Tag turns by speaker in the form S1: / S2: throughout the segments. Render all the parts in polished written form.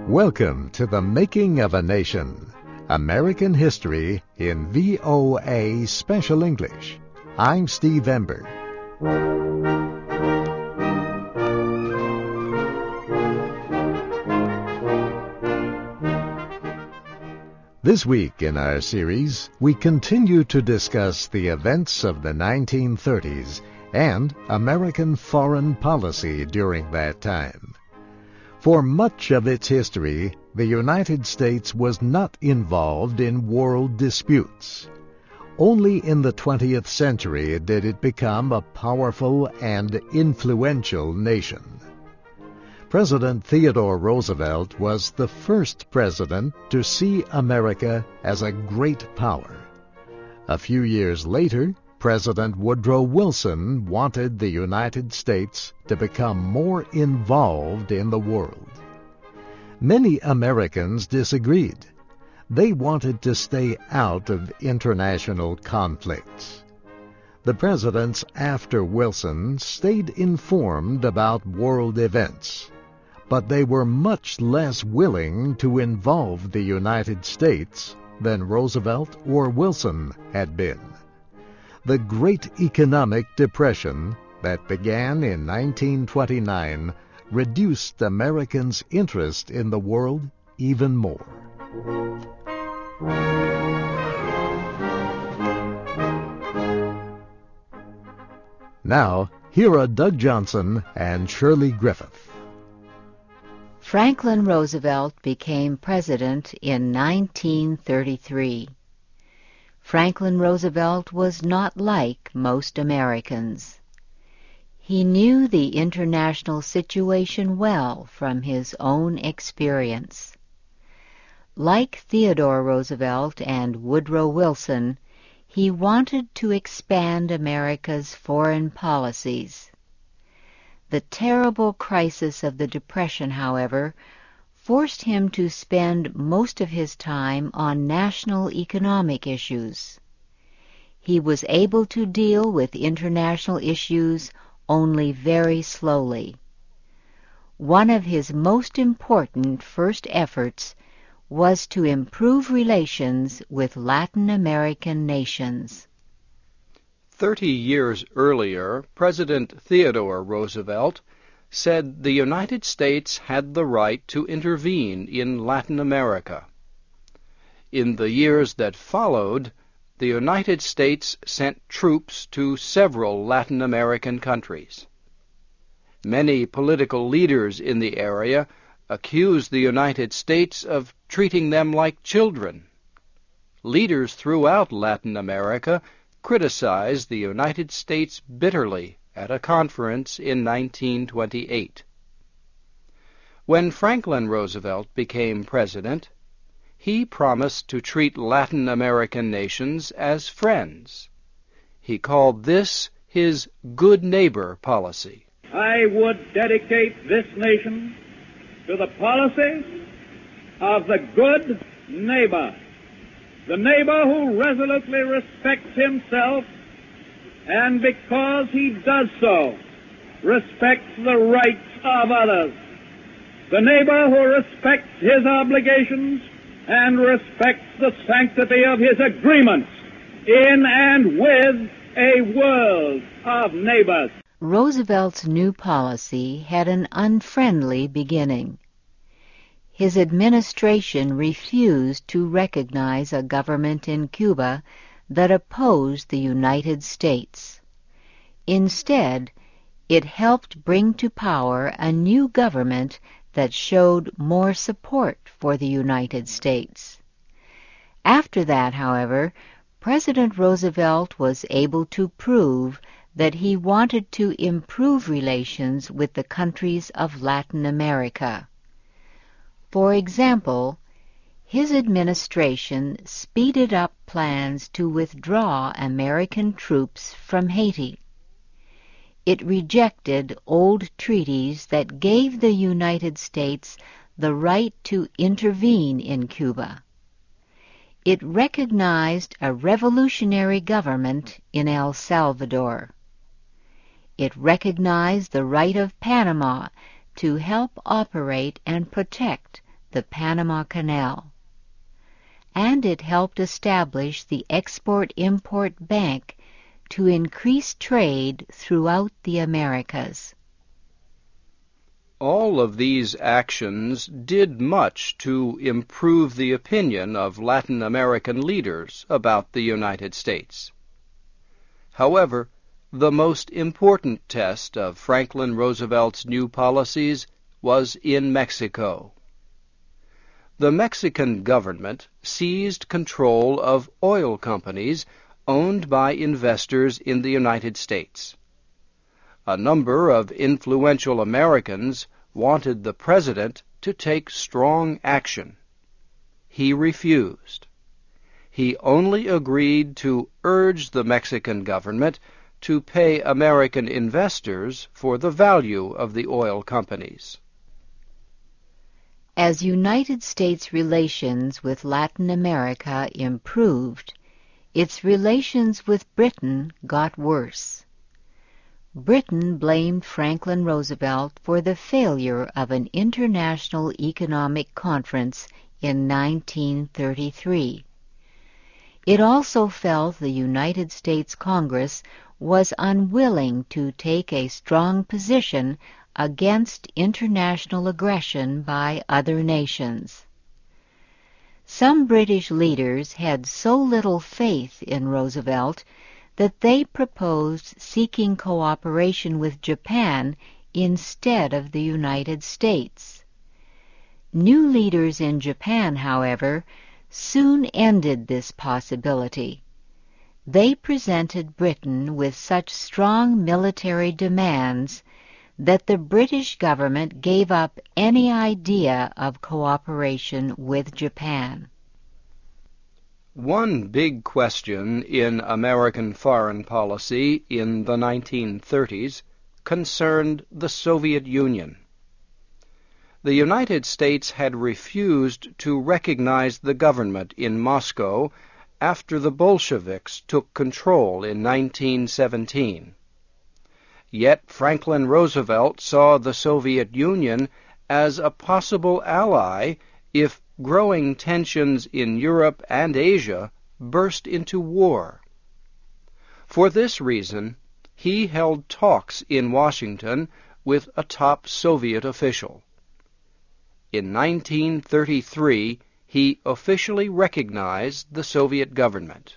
S1: Welcome to the Making of a Nation, American History in VOA Special English. I'm Steve Ember. This week in our series, we continue to discuss the events of the 1930s and American foreign policy during that time. For much of its history, the United States was not involved in world disputes. Only in the 20th century did it become a powerful and influential nation. President Theodore Roosevelt was the first president to see America as a great power. A few years later, President Woodrow Wilson wanted the United States to become more involved in the world. Many Americans disagreed. They wanted to stay out of international conflicts. The presidents after Wilson stayed informed about world events, but they were much less willing to involve the United States than Roosevelt or Wilson had been. The Great Economic Depression that began in 1929 reduced Americans' interest in the world even more. Now, here are Doug Johnson and Shirley Griffith.
S2: Franklin Roosevelt became president in 1933. Franklin Roosevelt was not like most Americans. He knew the international situation well from his own experience. Like Theodore Roosevelt and Woodrow Wilson, he wanted to expand America's foreign policies. The terrible crisis of the Depression, however, forced him to spend most of his time on national economic issues. He was able to deal with international issues only very slowly. One of his most important first efforts was to improve relations with Latin American nations.
S3: 30 years earlier, President Theodore Roosevelt said the United States had the right to intervene in Latin America. In the years that followed, the United States sent troops to several Latin American countries. Many political leaders in the area accused the United States of treating them like children. Leaders throughout Latin America criticized the United States bitterly at a conference in 1928. When Franklin Roosevelt became president, he promised to treat Latin American nations as friends. He called this his good neighbor policy.
S4: I would dedicate this nation to the policy of the good neighbor, the neighbor who resolutely respects himself and because he does so, respects the rights of others. The neighbor who respects his obligations and respects the sanctity of his agreements in and with a world of neighbors.
S2: Roosevelt's new policy had an unfriendly beginning. His administration refused to recognize a government in Cuba that opposed the United States. Instead, it helped bring to power a new government that showed more support for the United States. After that, however, President Roosevelt was able to prove that he wanted to improve relations with the countries of Latin America. For example, his administration speeded up plans to withdraw American troops from Haiti. It rejected old treaties that gave the United States the right to intervene in Cuba. It recognized a revolutionary government in El Salvador. It recognized the right of Panama to help operate and protect the Panama Canal. And it helped establish the Export-Import Bank to increase trade throughout the Americas.
S3: All of these actions did much to improve the opinion of Latin American leaders about the United States. However, the most important test of Franklin Roosevelt's new policies was in Mexico. The Mexican government seized control of oil companies owned by investors in the United States. A number of influential Americans wanted the president to take strong action. He refused. He only agreed to urge the Mexican government to pay American investors for the value of the oil companies.
S2: As United States relations with Latin America improved, its relations with Britain got worse. Britain blamed Franklin Roosevelt for the failure of an international economic conference in 1933. It also felt the United States Congress was unwilling to take a strong position against international aggression by other nations. Some British leaders had so little faith in Roosevelt that they proposed seeking cooperation with Japan instead of the United States. New leaders in Japan, however, soon ended this possibility. They presented Britain with such strong military demands that the British government gave up any idea of cooperation with Japan.
S3: One big question in American foreign policy in the 1930s concerned the Soviet Union. The United States had refused to recognize the government in Moscow after the Bolsheviks took control in 1917. Yet Franklin Roosevelt saw the Soviet Union as a possible ally if growing tensions in Europe and Asia burst into war. For this reason, he held talks in Washington with a top Soviet official. In 1933, he officially recognized the Soviet government.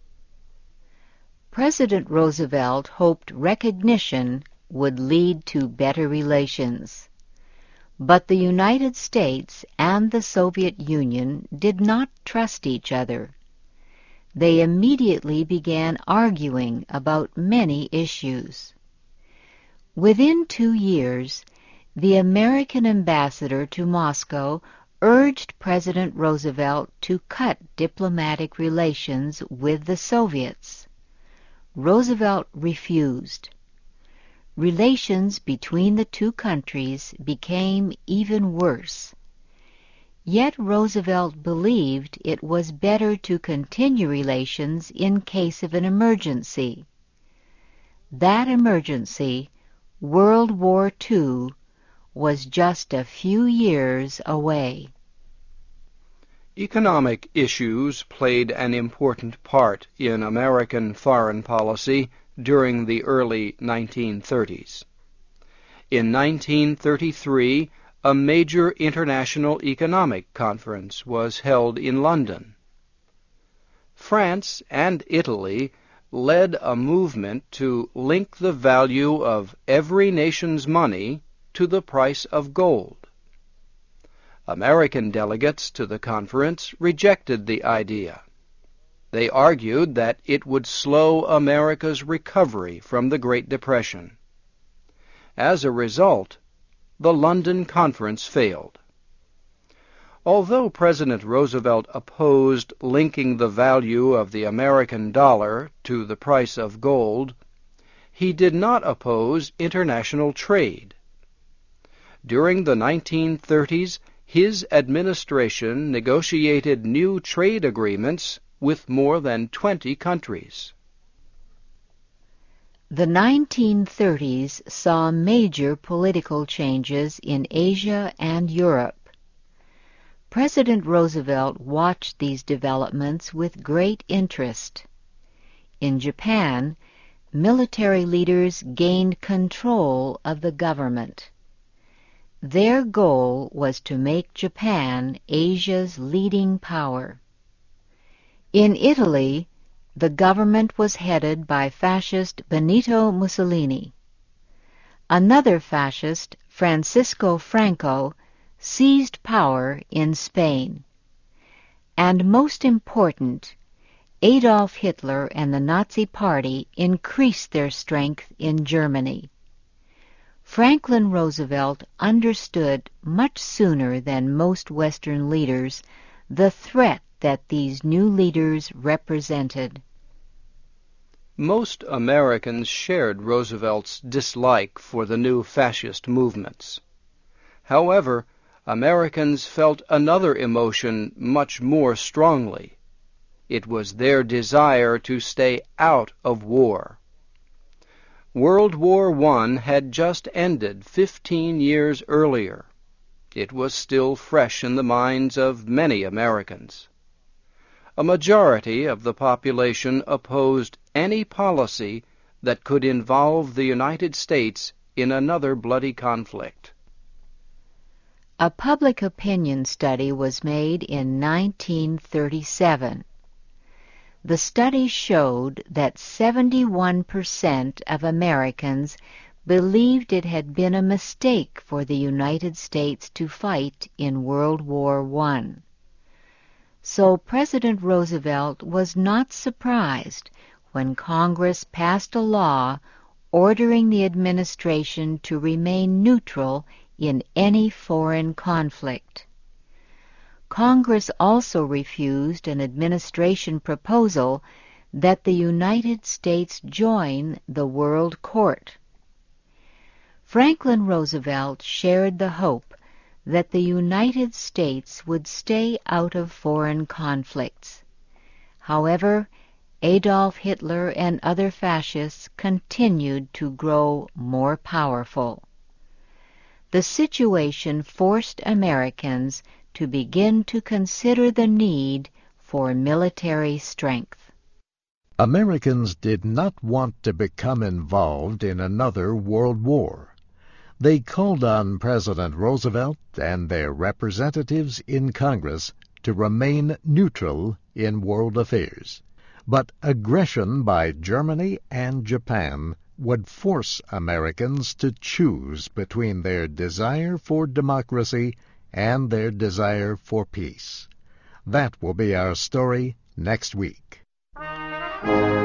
S2: President Roosevelt hoped recognition would lead to better relations. But the United States and the Soviet Union did not trust each other. They immediately began arguing about many issues. Within 2 years, the American ambassador to Moscow urged President Roosevelt to cut diplomatic relations with the Soviets. Roosevelt refused. Relations between the two countries became even worse. Yet Roosevelt believed it was better to continue relations in case of an emergency. That emergency, World War II, was just a few years away.
S3: Economic issues played an important part in American foreign policy during the early 1930s. In 1933, a major international economic conference was held in London. France and Italy led a movement to link the value of every nation's money to the price of gold. American delegates to the conference rejected the idea. They argued that it would slow America's recovery from the Great Depression. As a result, the London Conference failed. Although President Roosevelt opposed linking the value of the American dollar to the price of gold, he did not oppose international trade. During the 1930s, his administration negotiated new trade agreements with more than 20 countries.
S2: The 1930s saw major political changes in Asia and Europe. President Roosevelt watched these developments with great interest. In Japan, military leaders gained control of the government. Their goal was to make Japan Asia's leading power. In Italy, the government was headed by fascist Benito Mussolini. Another fascist, Francisco Franco, seized power in Spain. And most important, Adolf Hitler and the Nazi Party increased their strength in Germany. Franklin Roosevelt understood much sooner than most Western leaders the threat that these new leaders represented.
S3: Most Americans shared Roosevelt's dislike for the new fascist movements. However, Americans felt another emotion much more strongly. It was their desire to stay out of war. World War I had just ended 15 years earlier. It was still fresh in the minds of many Americans. A majority of the population opposed any policy that could involve the United States in another bloody conflict.
S2: A public opinion study was made in 1937. The study showed that 71% of Americans believed it had been a mistake for the United States to fight in World War I. So President Roosevelt was not surprised when Congress passed a law ordering the administration to remain neutral in any foreign conflict. Congress also refused an administration proposal that the United States join the World Court. Franklin Roosevelt shared the hope that the United States would stay out of foreign conflicts. However, Adolf Hitler and other fascists continued to grow more powerful. The situation forced Americans to begin to consider the need for military strength.
S1: Americans did not want to become involved in another world war. They called on President Roosevelt and their representatives in Congress to remain neutral in world affairs. But aggression by Germany and Japan would force Americans to choose between their desire for democracy and their desire for peace. That will be our story next week.